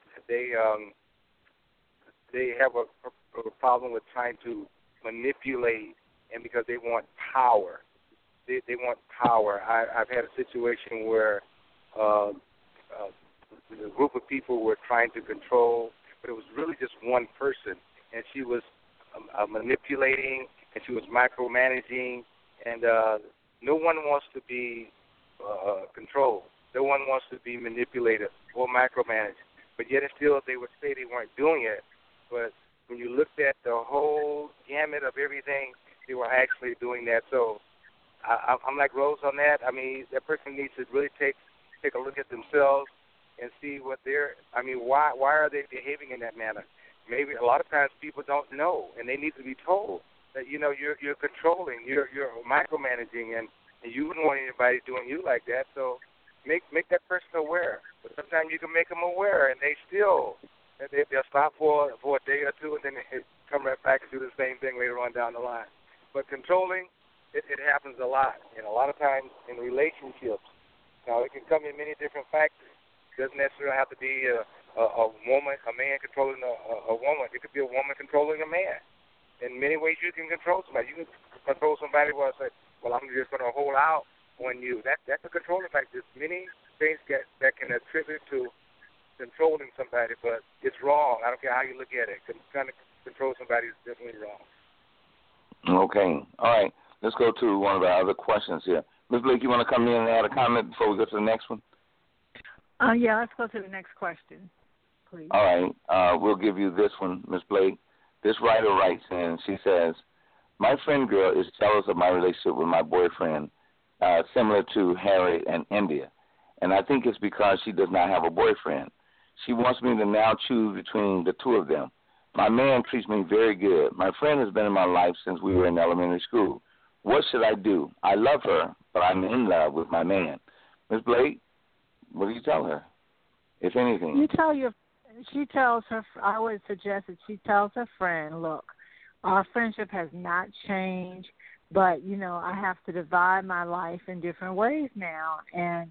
have a problem with trying to manipulate, and because they want power. They want power. I've had a situation where a group of people were trying to control, but it was really just one person, and she was manipulating, and she was micromanaging, and no one wants to be controlled. No one wants to be manipulated or micromanaged, but yet and still they would say they weren't doing it. But when you looked at the whole gamut of everything, they were actually doing that. So I'm like Rose on that. I mean, that person needs to really take a look at themselves and see what why are they behaving in that manner? Maybe a lot of times people don't know, and they need to be told that you're controlling, you're micromanaging, and you wouldn't want anybody doing you like that. So make that person aware. But sometimes you can make them aware, and they'll stop for a day or two, and then they come right back and do the same thing later on down the line. But controlling, it happens a lot, and a lot of times in relationships. Now, it can come in many different factors. It doesn't necessarily have to be a woman, a man controlling a woman. It could be a woman controlling a man. In many ways, you can control somebody. You can control somebody where I say, well, I'm just going to hold out on you. That's a controlling factor. There's many things that can attribute to controlling somebody, but it's wrong. I don't care how you look at it. Trying to control somebody is definitely wrong. Okay. All right. Let's go to one of our other questions here. Ms. Blake, you want to come in and add a comment before we go to the next one? Yeah, let's go to the next question, please. All right. We'll give you this one, Ms. Blake. This writer writes in, she says, my friend girl is jealous of my relationship with my boyfriend, similar to Harriet and India. And I think it's because she does not have a boyfriend. She wants me to now choose between the two of them. My man treats me very good. My friend has been in my life since we were in elementary school. What should I do? I love her, but I'm in love with my man. Ms. Blake, what do you tell her, if anything? She tells her, I would suggest that she tells her friend, look, our friendship has not changed, but, I have to divide my life in different ways now. And,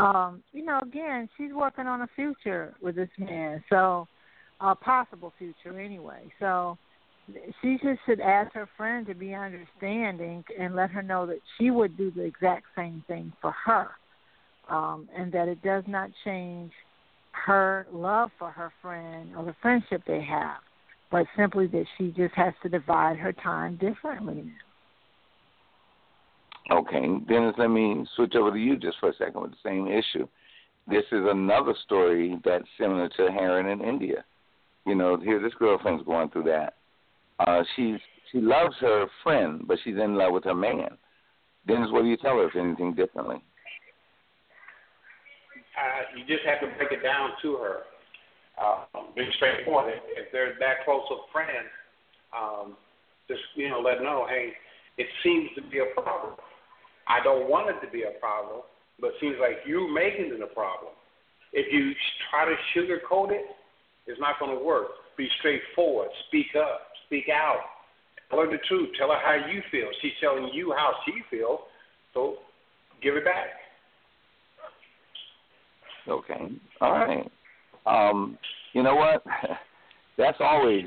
again, she's working on a future with this man, so a possible future anyway. So she just should ask her friend to be understanding and let her know that she would do the exact same thing for her, and that it does not change her love for her friend or the friendship they have, but simply that she just has to divide her time differently. Okay, Dennis, let me switch over to you just for a second with the same issue. This is another story that's similar to Harriet and India. Here this girlfriend's going through that. She loves her friend, but she's in love with her man. Dennis, what do you tell her if anything differently? You just have to break it down to her. Be straightforward. If they're that close of friends, just let them know, hey, it seems to be a problem. I don't want it to be a problem, but it seems like you're making it a problem. If you try to sugarcoat it, it's not going to work. Be straightforward. Speak up. Speak out. Tell her the truth. Tell her how you feel. She's telling you how she feels, so give it back. Okay. All right. You know what? That's always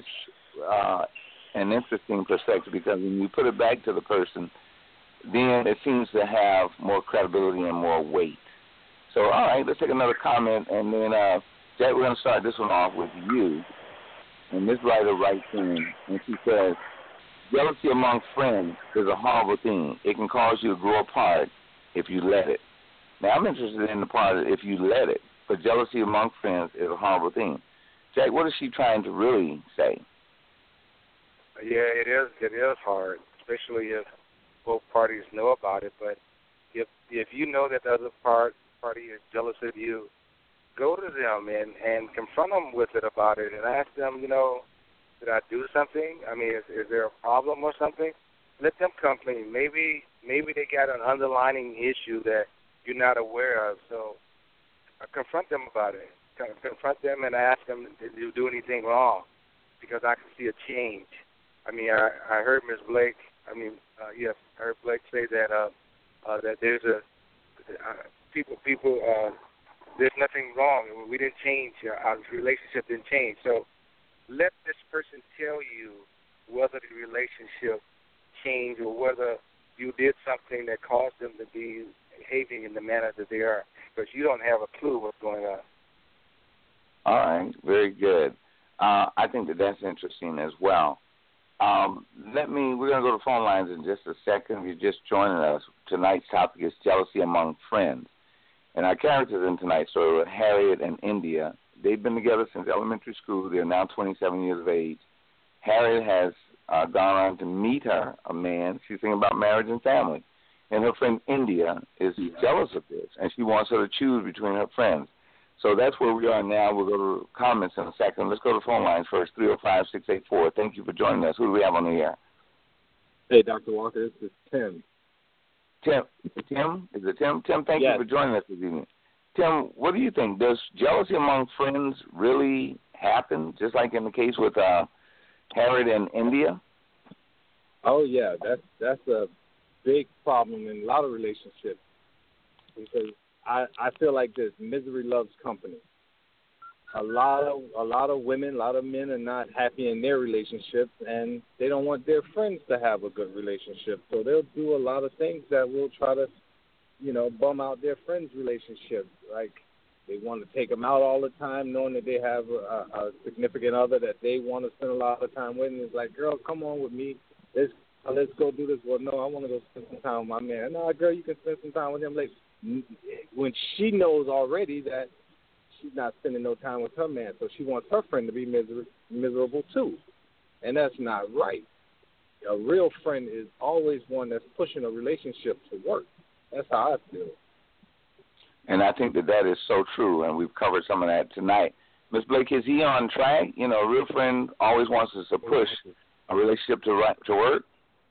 an interesting perspective, because when you put it back to the person, then it seems to have more credibility and more weight. So, all right, let's take another comment, and then, Jack, we're going to start this one off with you. And this writer writes in, and she says, jealousy among friends is a horrible thing. It can cause you to grow apart if you let it. Now, I'm interested in the part of if you let it, but jealousy among friends is a horrible thing. Jack, what is she trying to really say? Yeah, it is. It is hard, especially if both parties know about it. But if you know that the other party is jealous of you, go to them and confront them with it about it, and ask them, did I do something? I mean, is there a problem or something? Let them come clean. Maybe they got an underlying issue that you're not aware of. So confront them about it. Confront them and ask them, did you do anything wrong? Because I can see a change. I mean, I heard Ms. Blake. Yes, I heard Blake say that that there's people. There's nothing wrong. We didn't change. Our relationship didn't change. So let this person tell you whether the relationship changed or whether you did something that caused them to be behaving in the manner that they are, because you don't have a clue what's going on. All right, very good. I think that's interesting as well. We're going to go to phone lines in just a second. If you're just joining us, tonight's topic is jealousy among friends. And our characters in tonight's story were Harriet and India. They've been together since elementary school. They're now 27 years of age. Harriet has gone on to meet her, a man. She's thinking about marriage and family. And her friend India is jealous of this, and she wants her to choose between her friends. So that's where we are now. We'll go to comments in a second. Let's go to phone lines first, 305-684. Thank you for joining us. Who do we have on the air? Hey, Dr. Walker, this is Tim. Tim? Is it Tim? Tim, thank you for joining us this evening. Tim, what do you think? Does jealousy among friends really happen, just like in the case with Harriet and India? Oh, yeah. That's a big problem in a lot of relationships, because I feel like this: misery loves company. A lot of women, a lot of men are not happy in their relationships, and they don't want their friends to have a good relationship. So they'll do a lot of things that will try to, bum out their friends' relationship. Like they want to take them out all the time, knowing that they have a significant other that they want to spend a lot of time with. And it's like, girl, come on with me. Let's go do this. Well, no, I want to go spend some time with my man. No, girl, you can spend some time with him later. When she knows already that she's not spending no time with her man, so she wants her friend to be miserable too. And that's not right. A real friend is always one that's pushing a relationship to work. That's how I feel. And I think that is so true, and we've covered some of that tonight. Ms. Blake, is he on track? A real friend always wants us to push a relationship to work?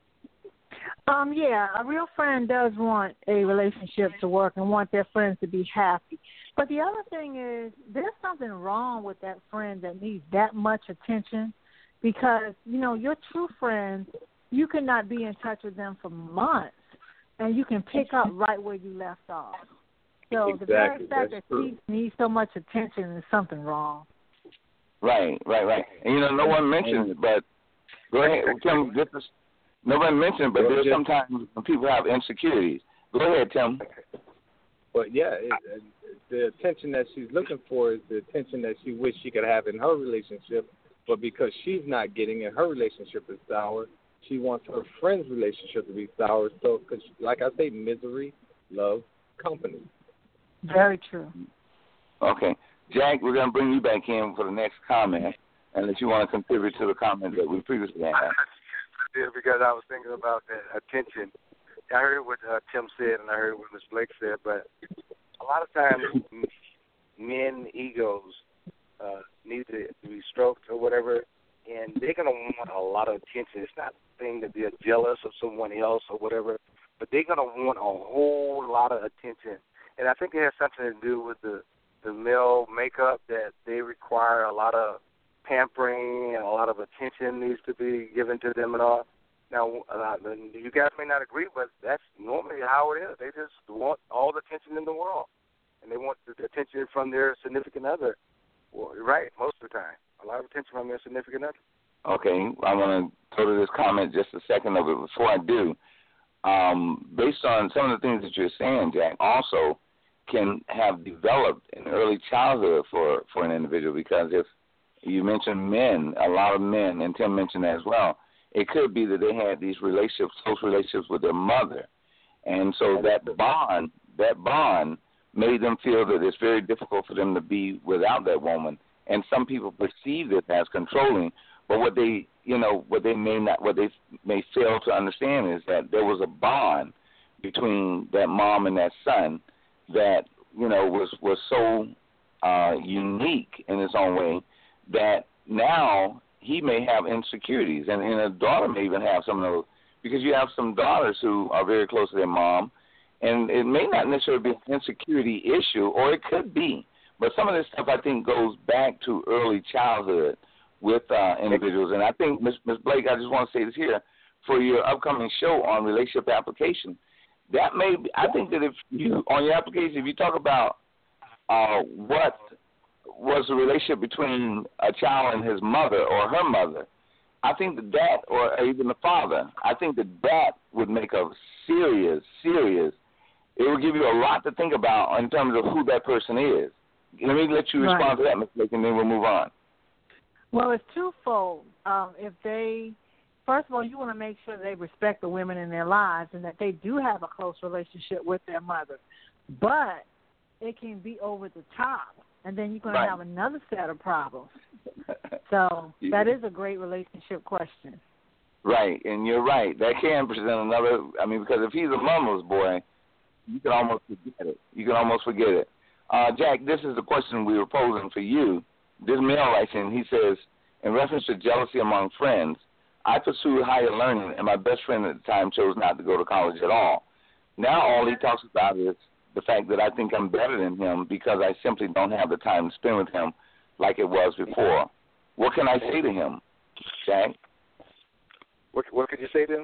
Yeah, a real friend does want a relationship to work and want their friends to be happy. But the other thing is, there's something wrong with that friend that needs that much attention, because, your true friends, you cannot be in touch with them for months, and you can pick up right where you left off. So the very fact that she needs so much attention is something wrong. Right. And, no one mentioned it, but go ahead, Tim, nobody mentioned it, but there's sometimes when people have insecurities. Go ahead, Tim. But, yeah, the attention that she's looking for is the attention that she wishes she could have in her relationship, but because she's not getting it, her relationship is sour. She wants her friend's relationship to be sour. So, cause, like I say, misery loves company. Very true. Okay. Jack, we're going to bring you back in for the next comment, unless you want to contribute to the comment that we previously had. Yeah, because I was thinking about that attention. heard what Tim said, and I heard what Ms. Blake said, but a lot of times men egos need to be stroked or whatever, and they're going to want a lot of attention. It's not a thing that they're jealous of someone else or whatever, but they're going to want a whole lot of attention. And I think it has something to do with the male makeup, that they require a lot of pampering and a lot of attention needs to be given to them and all. Now, you guys may not agree, but that's normally how it is. They just want all the attention in the world, and they want the attention from their significant other. Well, right, most of the time. A lot of attention from their significant other. Okay, I want to go to this comment just a second of it. Before I do, based on some of the things that you're saying, Jack, also can have developed in early childhood for an individual, because if you mentioned men, a lot of men, and Tim mentioned that as well, it could be that they had these relationships, close relationships with their mother. And so that bond made them feel that it's very difficult for them to be without that woman. And some people perceive it as controlling, but what they may fail to understand is that there was a bond between that mom and that son that, was so unique in its own way that now he may have insecurities, and a daughter may even have some of those, because you have some daughters who are very close to their mom, and it may not necessarily be an insecurity issue, or it could be. But some of this stuff, I think, goes back to early childhood with individuals. And I think, Ms. Blake, I just want to say this here, for your upcoming show on relationship application, that may be, I think that if you, on your application, if you talk about what was the relationship between a child and his mother or her mother, I think that or even the father, I think that would make a serious, it would give you a lot to think about in terms of who that person is. Let me let you respond to that, Ms. Blake, and then we'll move on. Well, it's twofold. First of all, you want to make sure they respect the women in their lives and that they do have a close relationship with their mother. But it can be over the top, and then you're going to have another set of problems. So that is a great relationship question. Right, and you're right. That can present another, because if he's a mama's boy, you can almost forget it. Jack, this is the question we were posing for you. This male writes in, he says, in reference to jealousy among friends, I pursued higher learning, and my best friend at the time chose not to go to college at all. Now all he talks about is the fact that I think I'm better than him because I simply don't have the time to spend with him like it was before. What can I say to him, Jack? What could you say to him?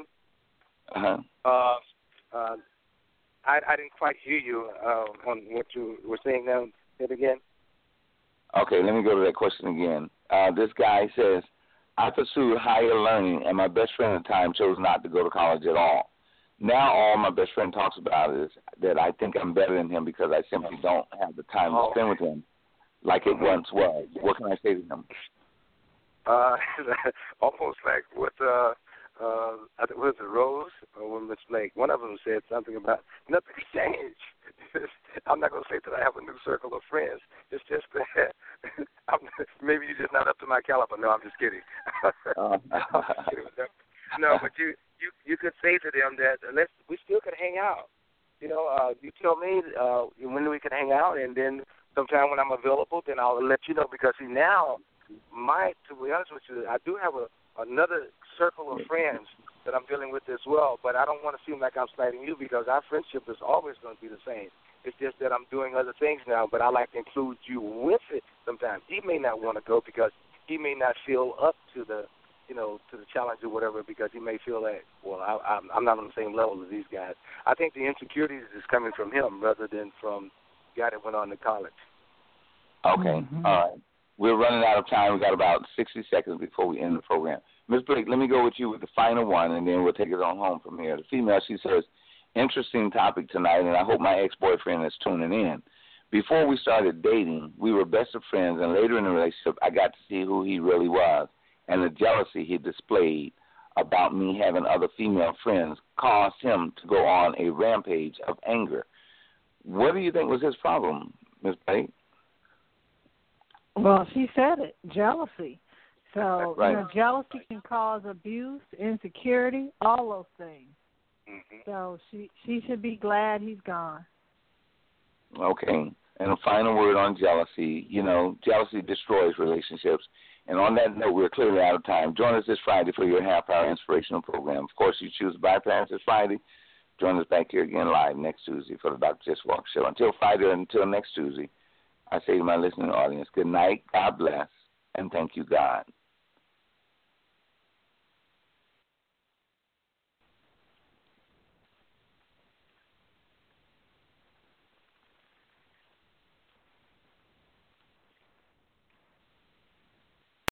I didn't quite hear you on what you were saying now. Say it again. Okay, let me go to that question again. This guy says, I pursued higher learning, and my best friend at the time chose not to go to college at all. Now all my best friend talks about is that I think I'm better than him because I simply don't have the time to spend with him like it once was. What can I say to him? Almost like what I think was it Rose or Ms. Blake? One of them said something about nothing's changed. I'm not going to say that I have a new circle of friends. It's just that maybe you're just not up to my caliber. No, I'm just kidding. No, but you could say to them that we still could hang out. You tell me when we can hang out, and then sometime when I'm available, then I'll let you know. Because now, to be honest with you, I do have another circle of friends that I'm dealing with as well, but I don't want to seem like I'm slighting you because our friendship is always going to be the same. It's just that I'm doing other things now, but I like to include you with it sometimes. He may not want to go because he may not feel up to the challenge or whatever, because he may feel that, well, I'm not on the same level as these guys. I think the insecurities is coming from him rather than from the guy that went on to college. Okay, all right. We're running out of time. We've got about 60 seconds before we end the program. Ms. Blake, let me go with you with the final one, and then we'll take it on home from here. The female, she says, interesting topic tonight, and I hope my ex-boyfriend is tuning in. Before we started dating, we were best of friends, and later in the relationship, I got to see who he really was, and the jealousy he displayed about me having other female friends caused him to go on a rampage of anger. What do you think was his problem, Ms. Blake? Well, she said it, jealousy. So, right. Jealousy can cause abuse, insecurity, all those things. Mm-hmm. So she should be glad he's gone. Okay. And a final word on jealousy. You know, jealousy destroys relationships. And on that note, we're clearly out of time. Join us this Friday for your half-hour inspirational program. Of course, you choose By Parents this Friday. Join us back here again live next Tuesday for the Dr. Jess Walker Show. Until Friday or until next Tuesday, I say to my listening audience, good night, God bless, and thank you, God.